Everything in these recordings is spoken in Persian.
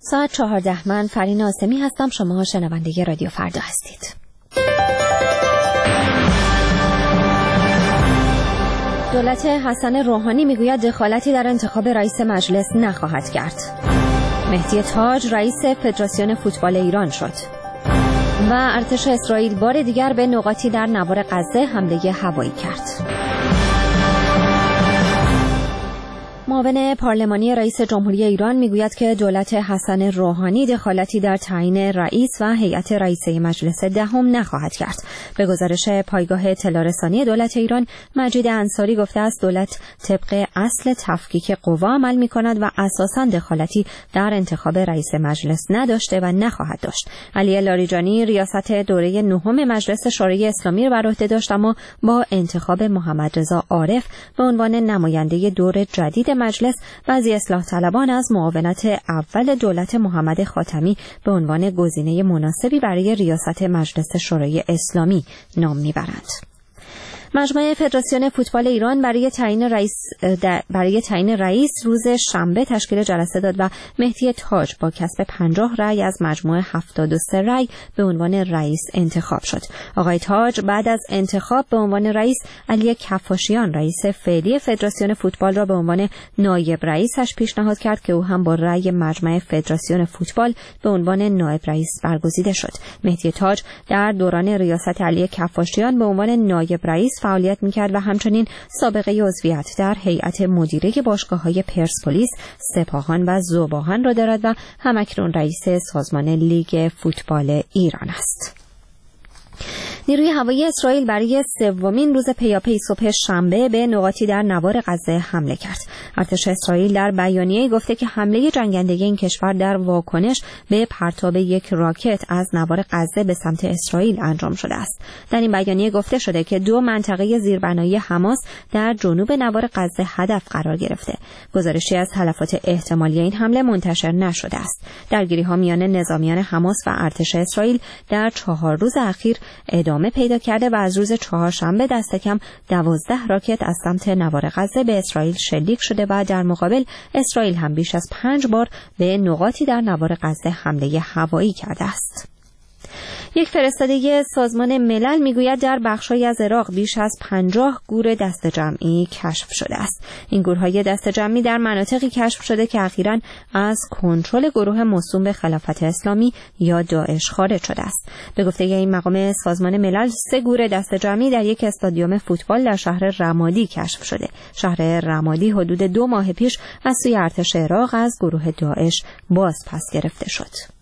ساعت 14 من فرین آسمی هستم. شما شنونده رادیو فردا هستید. دولت حسن روحانی میگوید دخالتی در انتخاب رئیس مجلس نخواهد کرد. مهدی تاج رئیس فدراسیون فوتبال ایران شد. و ارتش اسرائیل بار دیگر به نقاطی در نوار غزه حمله هوایی کرد. معاون پارلمانی رئیس جمهوری ایران میگوید که دولت حسن روحانی دخالتی در تعیین رئیس و هیئت رئیسه مجلس دهم نخواهد کرد. به گزارش پایگاه اطلاع رسانی دولت ایران، مجید انصاری گفته است دولت طبق اصل تفکیک قوا عمل می‌کند و اساساً دخالتی در انتخاب رئیس مجلس نداشته و نخواهد داشت. علی لاریجانی ریاست دوره نهم مجلس شورای اسلامی را بر عهده داشت، اما با انتخاب محمد رضا عارف به عنوان نماینده دور جدید مجلس، بعضی اصلاح طلبان از معاونت اول دولت محمد خاتمی به عنوان گزینه مناسبی برای ریاست مجلس شورای اسلامی نام میبرند. مجمع فدراسیون فوتبال ایران برای تعیین رئیس روز شنبه تشکیل جلسه داد و مهدی تاج با کسب 50 رأی از مجموع 73 رأی به عنوان رئیس انتخاب شد. آقای تاج بعد از انتخاب به عنوان رئیس، علی کفاشیان رئیس فعلی فدراسیون فوتبال را به عنوان نایب رئیسش پیشنهاد کرد که او هم با رأی مجمع فدراسیون فوتبال به عنوان نایب رئیس برگزیده شد. مهدی تاج در دوران ریاست علی کفاشیان به عنوان نایب رئیس فعالیت می‌کرد و همچنین سابقه عضویت در هیئت مدیره باشگاه‌های پرسپولیس، سپاهان و ذوب‌آهن را دارد و همکنون رئیس سازمان لیگ فوتبال ایران است. نیروی هوایی اسرائیل برای سومین روز پیاپی صبح شنبه به نقاطی در نوار غزه حمله کرد. ارتش اسرائیل در بیانیه‌ای گفته که حمله جنگنده این کشور در واکنش به پرتاب یک راکت از نوار غزه به سمت اسرائیل انجام شده است. در این بیانیه گفته شده که 2 منطقه زیربنایی حماس در جنوب نوار غزه هدف قرار گرفته. گزارشی از تلفات احتمالی این حمله منتشر نشده است. درگیری‌ها میان نظامیان حماس و ارتش اسرائیل در 4 روز اخیر ادامه پیدا کرده و از روز چهارشنبه دست کم 12 راکت از سمت نوار غزه به اسرائیل شلیک شده و در مقابل اسرائیل هم بیش از 5 بار به نقاطی در نوار غزه حمله هوایی کرده است. یک فرستاده سازمان ملل میگوید در بخش‌هایی از عراق بیش از 50 گور دست جمعی کشف شده است. این گورهای دست جمعی در مناطقی کشف شده که اخیراً از کنترل گروه موسوم به خلافت اسلامی یا داعش خارج شده است. به گفته این مقام سازمان ملل، 3 گور دست جمعی در یک استادیوم فوتبال در شهر رمادی کشف شده. شهر رمادی حدود 2 ماه پیش از سوی ارتش عراق از گروه داعش باز پس گرفته شد.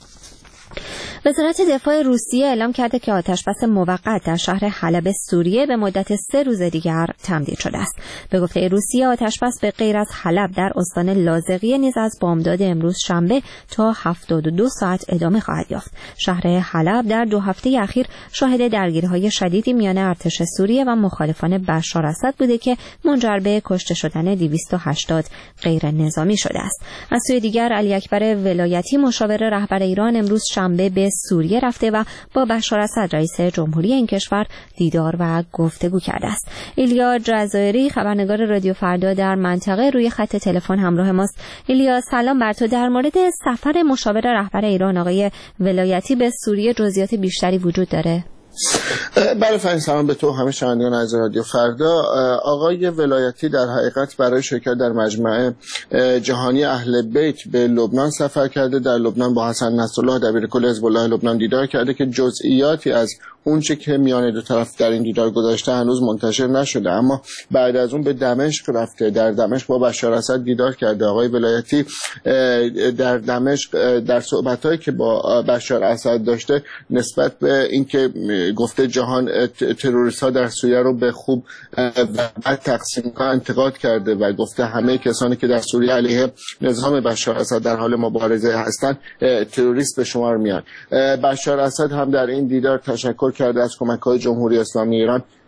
وزارت دفاع روسیه اعلام کرده که آتشبس موقت در شهر حلب سوریه به مدت 3 روز دیگر تمدید شده است. به گفته روسیه، آتشبس به غیر از حلب در استان لاذقیه نیز از بامداد امروز شنبه تا 72 ساعت ادامه خواهد یافت. شهر حلب در 2 هفته اخیر شاهد درگیری‌های شدیدی میان ارتش سوریه و مخالفان بشار اسد بوده که منجر به کشته شدن 280 غیر نظامی شده است. از سوی دیگر، علی اکبر ولایتی مشاور رهبر ایران امروز شنبه به سوریه رفته و با بشار اسد رئیس جمهوری این کشور دیدار و گفتگو کرده است. ایلیا جزایری خبرنگار رادیو فردا در منطقه روی خط تلفن همراه ماست. ایلیا، سلام بر تو. در مورد سفر مشاور رهبر ایران آقای ولایتی به سوریه جزئیات بیشتری وجود داره؟ بله فرین، سلام به تو همه شنوندگان از رادیو فردا. آقای ولایتی در حقیقت برای شرکت در مجمع جهانی اهل بیت به لبنان سفر کرده. در لبنان با حسن نصرالله دبیرکل حزب الله لبنان دیدار کرده که جزئیاتی از اونچه که میان دو طرف در این دیدار گذاشته هنوز منتشر نشده، اما بعد از اون به دمشق رفته. در دمشق با بشار اسد دیدار کرده. آقای ولایتی در دمشق در صحبتایی که با بشار اسد داشته نسبت به اینکه گفته جهان تروریست‌ها در سوریه رو به خوب و بد تقسیم کنه انتقاد کرده و گفته همه کسانی که در سوریه علیه نظام بشار اسد در حال مبارزه هستند تروریست به شمار میان. بشار اسد هم در این دیدار تشکر کرده از کمک‌های جمهوری اسلامی ایران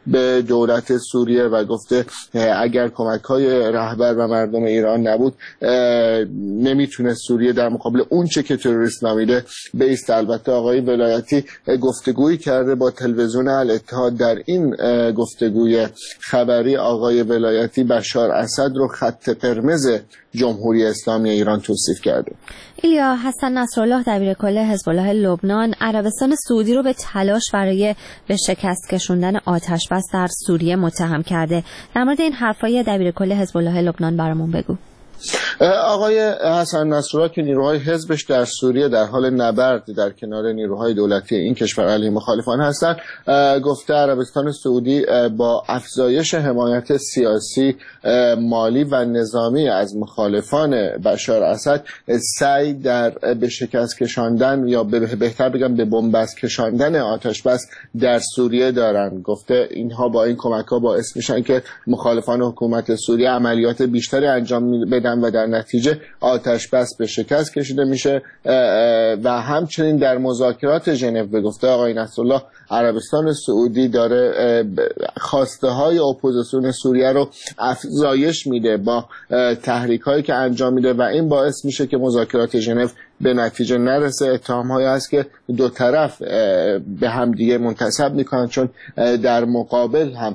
به دولت سوریه و گفته اگر کمک‌های رهبر و مردم ایران نبود نمیتونه سوریه در مقابل اون چه که تروریست نامیده بیست. البته آقای ولایتی گفتگویی کرده با تلویزیون الاتحاد. در این گفتگوی خبری آقای ولایتی بشار اسد رو خط قرمز جمهوری اسلامی ایران توصیف کرده. ایلیا، حسن نصرالله دبیرکل حزب الله لبنان عربستان سعودی رو به تلاش برای به شکست کشوندن آتش‌بس در سوریه متهم کرده. در مورد این حرفای دبیرکل حزب الله لبنان برامون بگو. آقای حسن نصرالله که نیروهای حزبش در سوریه در حال نبرد در کنار نیروهای دولتی این کشور علیه مخالفان هستند، گفته عربستان سعودی با افزایش حمایت سیاسی، مالی و نظامی از مخالفان بشار اسد سعی در به شکست کشاندن یا بهتر بگم به بنبست کشاندن آتش بس در سوریه دارند. گفته اینها با این کمک‌ها باعث میشن که مخالفان حکومت سوریه عملیات بیشتری انجام بدن و در نتیجه آتش بس به شکست کشیده میشه. و همچنین در مذاکرات ژنو به گفته آقای نصرالله عربستان سعودی داره خواسته های اپوزیسیون سوریه رو افزایش میده با تحریک هایی که انجام میده و این باعث میشه که مذاکرات ژنو به نتیجه نرسه. اتهام هایی هست که دو طرف به هم دیگه منتسب میکنن، چون در مقابل هم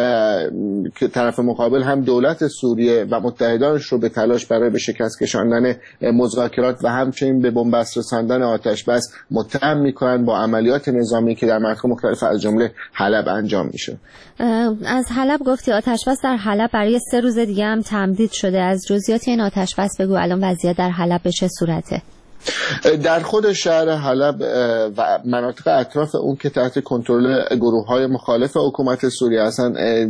که طرف مقابل هم دولت سوریه و متحدانش رو به تلاش برای به شکست کشاندن مذاکرات و همچنین به بنبست رساندن آتش بس متهم میکنن با عملیات نظامی که در مناطق مختلف از جمله حلب انجام میشه. از حلب گفتی، آتش بس در حلب برای 3 روز دیگه هم تمدید شده. از جزئیات این آتش بس بگو، الان وضعیت در حلب به چه صورته؟ در خود شهر حلب و مناطق اطراف اون که تحت کنترل گروه‌های مخالف حکومت سوریه هستن،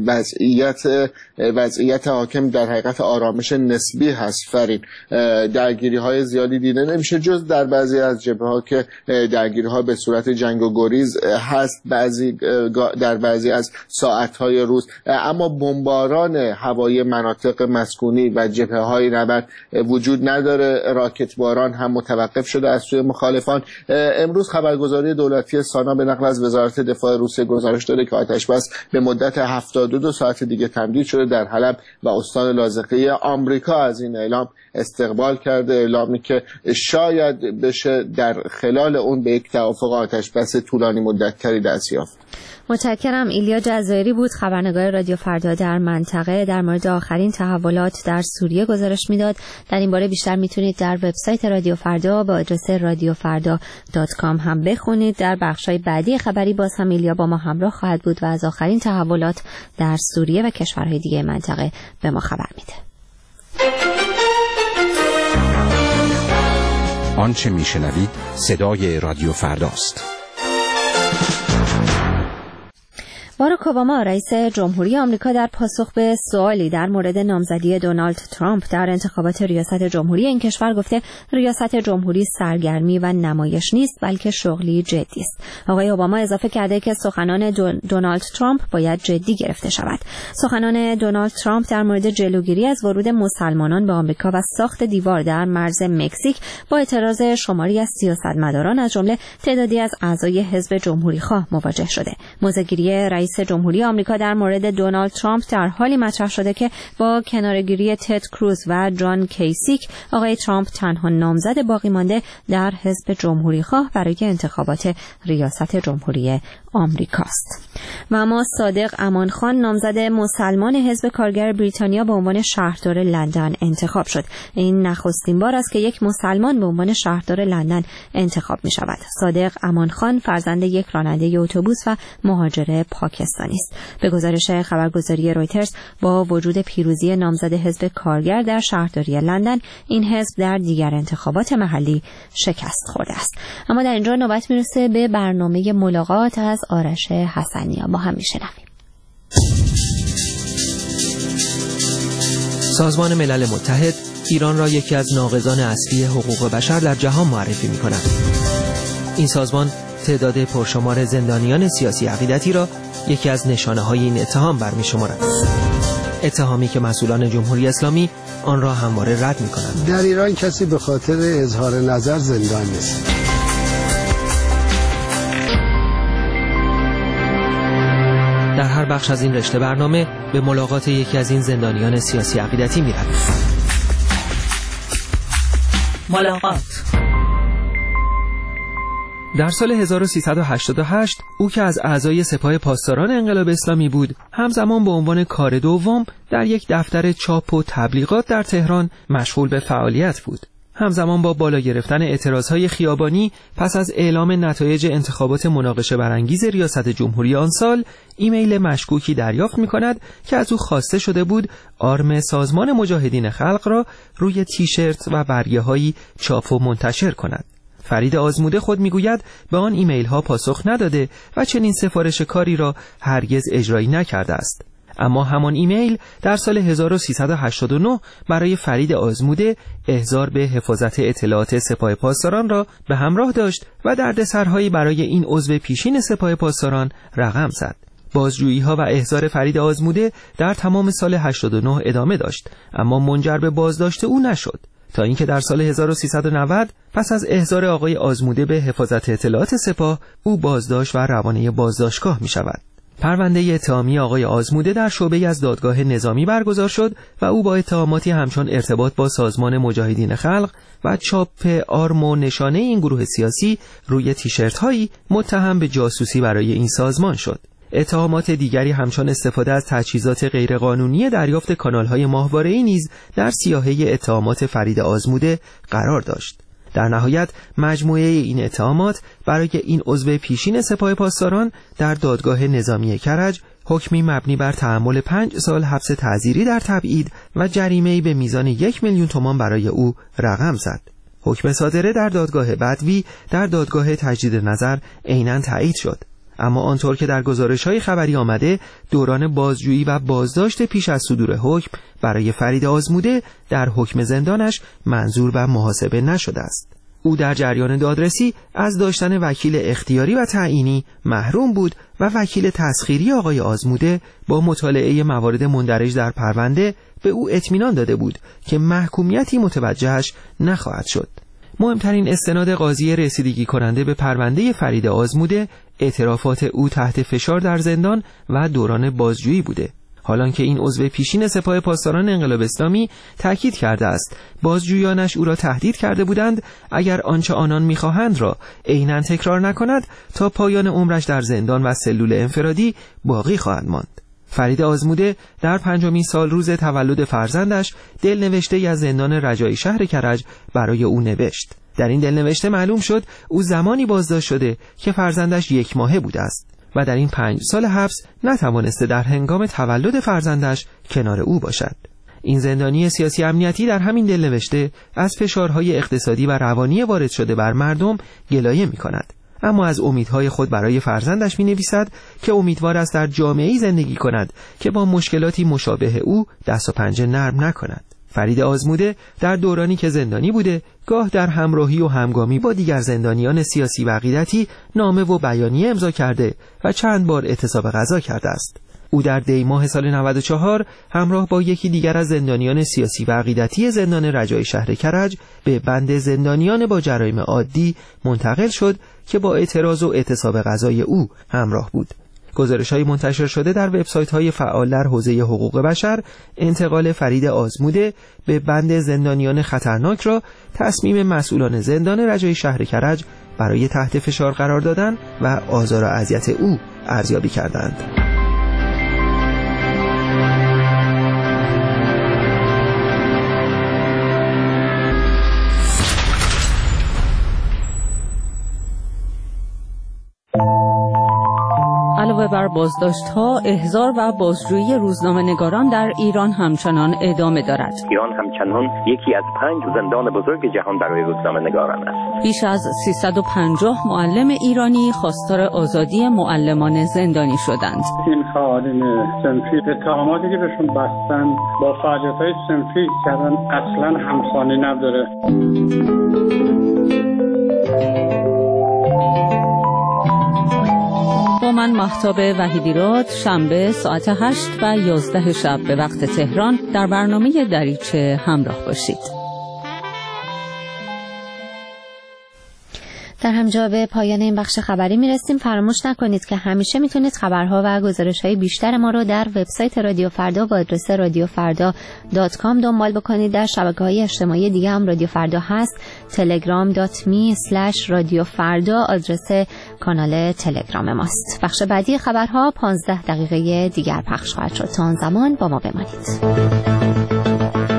وضعیت حاکم در حقیقت آرامش نسبی هست. فرین درگیری‌های زیادی دیده نمیشه جز در بعضی از جبهه‌ها که درگیری‌ها به صورت جنگ و گریز هست در بعضی از ساعت‌های روز، اما بمباران هوایی مناطق مسکونی و جبهه‌های نبرد وجود نداره. راکت باران هم متوقف شده از سوی مخالفان. امروز خبرگزاری دولتی سانا به نقل از وزارت دفاع روسیه گزارش داده که آتش بس به مدت 72 ساعت دیگه تمدید شده در حلب و استان لاذقیه. آمریکا از این اعلام استقبال کرده، اعلامی که شاید بشه در خلال اون به یک توافق آتش بس طولانی مدت‌تری دست یافت. متشکرم. ایلیا جزایری بود، خبرنگار رادیو فردا در منطقه، در مورد آخرین تحولات در سوریه گزارش میداد. در این باره بیشتر میتونید در وبسایت رادیو فردا با آدرس radiofarda.com هم بخونید. در بخش‌های بعدی خبری باز هم ایلیا با ما همراه خواهد بود و از آخرین تحولات در سوریه و کشورهای دیگه منطقه به ما خبر میده. آنچه میشنوید صدای رادیو فرداست. باراک اوباما رئیس جمهوری آمریکا در پاسخ به سوالی در مورد نامزدی دونالد ترامپ در انتخابات ریاست جمهوری این کشور گفته ریاست جمهوری سرگرمی و نمایش نیست بلکه شغلی جدی است. آقای اوباما اضافه کرده که سخنان دونالد ترامپ باید جدی گرفته شود. سخنان دونالد ترامپ در مورد جلوگیری از ورود مسلمانان به آمریکا و ساخت دیوار در مرز مکزیک با اعتراض شماری از سیاستمداران از جمله تعدادی از اعضای حزب جمهوری‌خواه مواجه شده. موضع‌گیری رئیس جمهوری آمریکا در مورد دونالد ترامپ در حالی مطرح شده که با کناره‌گیری تد کروز و جان کیسیک آقای ترامپ تنها نامزد باقی مانده در حزب جمهوری‌خواه برای انتخابات ریاست جمهوری آمریکاست. و اما صادق امانخان نامزد مسلمان حزب کارگر بریتانیا به عنوان شهردار لندن انتخاب شد. این نخستین بار است که یک مسلمان به عنوان شهردار لندن انتخاب می شود. صادق امانخان فرزند یک راننده اتوبوس و مهاجر پاکستانی است. به گزارش خبرگزاری رویترز با وجود پیروزی نامزد حزب کارگر در شهرداری لندن، این حزب در دیگر انتخابات محلی شکست خورده است. اما در اینجا نوبت میرسه به برنامه ملاقات از آرش حسنیا. با هم میشنویم. سازمان ملل متحد ایران را یکی از ناقضان اصلی حقوق بشر در جهان معرفی می‌کند. این سازمان تعداد پرشمار زندانیان سیاسی عقیدتی را یکی از نشانه‌های این اتهام برمی‌شمارد. اتهامی که مسئولان جمهوری اسلامی آن را همواره رد می‌کنند. در ایران کسی به خاطر اظهار نظر زندان نیست. در در هر بخش از این رشته برنامه به ملاقات یکی از این زندانیان سیاسی عقیدتی می‌رویم. ملاقات. در سال 1388 او که از اعضای سپاه پاسداران انقلاب اسلامی بود، همزمان به عنوان کار دوم در یک دفتر چاپ و تبلیغات در تهران مشغول به فعالیت بود. همزمان با بالا گرفتن اعتراضهای خیابانی پس از اعلام نتایج انتخابات مناقشه برانگیز ریاست جمهوری آن سال، ایمیل مشکوکی دریافت می‌کند که از او خواسته شده بود آرم سازمان مجاهدین خلق را روی تیشرت و برگه‌هایی چاپ و منتشر کند. فرید آزموده خود میگوید به آن ایمیل ها پاسخ نداده و چنین سفارش کاری را هرگز اجرایی نکرده است. اما همان ایمیل در سال 1389 برای فرید آزموده احضار به حفاظت اطلاعات سپاه پاسداران را به همراه داشت و دردسرهایی برای این عضو پیشین سپاه پاسداران رقم زد. بازجویی‌ها و احضار فرید آزموده در تمام سال 89 ادامه داشت، اما منجر به بازداشت او نشد، تا اینکه در سال 1390 پس از احضار آقای آزموده به حفاظت اطلاعات سپاه او بازداشت و روانه بازداشتگاه می شود. پرونده اتهامی آقای آزموده در شعبه از دادگاه نظامی برگزار شد و او با اتهاماتی همچون ارتباط با سازمان مجاهدین خلق و چاپ آرم و نشانه این گروه سیاسی روی تیشرت هایی متهم به جاسوسی برای این سازمان شد. اتهامات دیگری همچون استفاده از تجهیزات غیرقانونی دریافت کانال‌های ماهواره‌ای نیز در سیاهه اتهامات فرید آزموده قرار داشت. در نهایت مجموعه این اتهامات برای این عضو پیشین سپاه پاسداران در دادگاه نظامی کرج حکمی مبنی بر تحمل 5 سال حبس تعزیری در تبعید و جریمه‌ای به میزان 1 میلیون تومان برای او رقم زد. حکم صادره در دادگاه بدوی در دادگاه تجدید نظر عیناً تایید شد. اما آنطور که در گزارش‌های خبری آمده، دوران بازجویی و بازداشت پیش از صدور حکم برای فرید آزموده در حکم زندانش منظور و محاسبه نشده است. او در جریان دادرسی از داشتن وکیل اختیاری و تعیینی محروم بود و وکیل تسخیری آقای آزموده با مطالعه موارد مندرج در پرونده به او اطمینان داده بود که محکومیتی متوجهش نخواهد شد. مهمترین استناد قاضی رسیدگی کننده به پرونده فرید آزموده اعترافات او تحت فشار در زندان و دوران بازجویی بوده. حالان که این عضو پیشین سپاه پاسداران انقلاب اسلامی تاکید کرده است بازجویانش او را تهدید کرده بودند اگر آنچه آنان می‌خواهند را عیناً تکرار نکند تا پایان عمرش در زندان و سلول انفرادی باقی خواهد ماند. فرید آزموده در 5مین سال روز تولد فرزندش دلنوشته از زندان رجایی شهر کرج برای او نوشت. در این دلنوشته معلوم شد او زمانی بازداشت شده که فرزندش 1 ماهه بوده است و در این 5 سال حبس نتوانسته در هنگام تولد فرزندش کنار او باشد. این زندانی سیاسی امنیتی در همین دلنوشته از فشارهای اقتصادی و روانی وارد شده بر مردم گلایه می کند، اما از امیدهای خود برای فرزندش می نویسد که امیدوار است در جامعه‌ای زندگی کند که با مشکلاتی مشابه او دست و پنجه نرم نکند. فرید آزموده در دورانی که زندانی بوده گاه در همراهی و همگامی با دیگر زندانیان سیاسی و عقیدتی نامه و بیانیه امضا کرده و چند بار اعتصاب غذا کرده است. او در دی ماه سال 94 همراه با یکی دیگر از زندانیان سیاسی و عقیدتی زندان رجایی شهر کرج به بند زندانیان با جرایم عادی منتقل شد که با اعتراض و اعتصاب غذای او همراه بود. گزارش‌های منتشر شده در وبسایت‌های فعال در حوزه حقوق بشر انتقال فرید آزموده به بند زندانیان خطرناک را تصمیم مسئولان زندان رجایی شهر کرج برای تحت فشار قرار دادن و آزار و اذیت او ارزیابی کردند. علاوه بر بازداشت‌ها، احضار و بازجویی روزنامه‌نگاران در ایران همچنان ادامه دارد. ایران همچنان یکی از 5 زندان بزرگ جهان برای روزنامه‌نگاران است. بیش از 350 معلم ایرانی خواستار آزادی معلمان زندانی شدند. این فعالین صنفی اتهاماتی که بهشون بستن با فعالیت‌های صنفی کردن اصلاً همخوانی نداره. با من مهتاب وحیدیراد شنبه ساعت 8 و 11 شب به وقت تهران در برنامه دریچه همراه باشید. در همجا به پایان این بخش خبری میرسیم. فراموش نکنید که همیشه میتونید خبرها و گزارش‌های بیشتر ما رو در وبسایت رادیو فردا با آدرس radiofarda.com دنبال بکنید. در شبکه‌های اجتماعی دیگه هم رادیو فردا هست. telegram.me/radiofarda آدرس کانال تلگرام ماست. بخش بعدی خبرها 15 دقیقه دیگر پخش خواهد شد. تا آن زمان با ما بمانید.